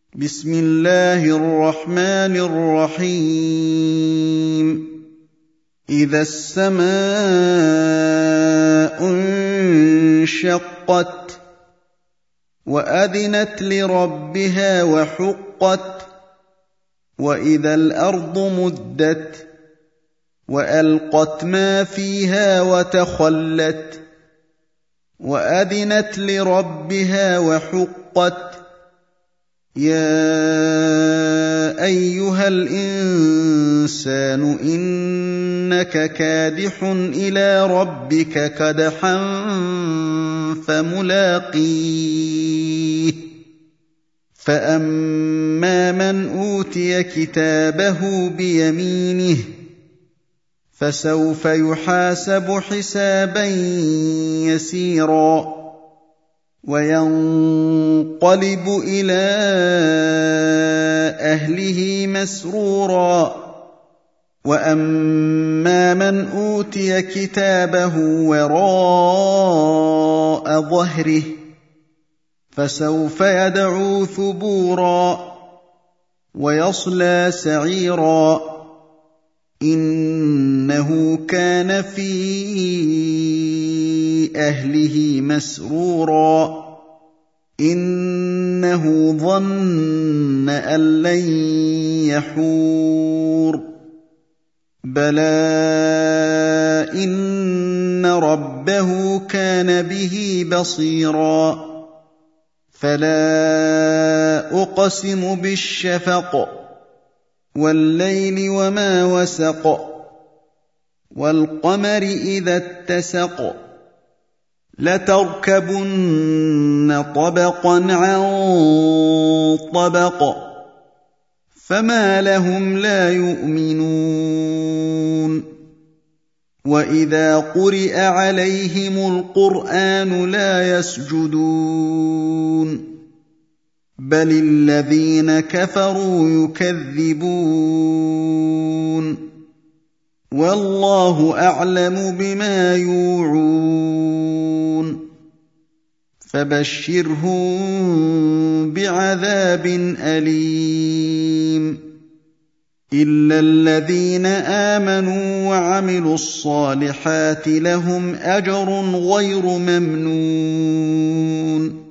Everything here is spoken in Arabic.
بسم الله الرحمن الرحيم إذا السماء انشقت وأذنت لربها وحقت وإذا الأرض مدت وألقت ما فيها وتخلت وأذنت لربها وحقت يا أيها الإنسان إنك كادح إلى ربك كدحا فملاقيه فأما من أوتي كتابه بيمينه فسوف يحاسب حسابا يسيرا وينقلب إلى أهله مسرورا وأما من أوتي كتابه وراء ظهره فسوف يدعو ثبورا ويصلى سعيرا إنه كان في أهله مسرورا إنه ظن أن لن يحور بلى إن ربه كان به بصيرا فلا أقسم بالشفق والليل وما وسق والقمر إذا اتسق لتركبن طبقا عن طبق فما لهم لا يؤمنون وإذا قرئ عليهم القرآن لا يسجدون بل الذين كفروا يكذبون والله أعلم بما يوعون فبشرهم بعذاب أليم إلا الذين آمنوا وعملوا الصالحات لهم أجر غير ممنون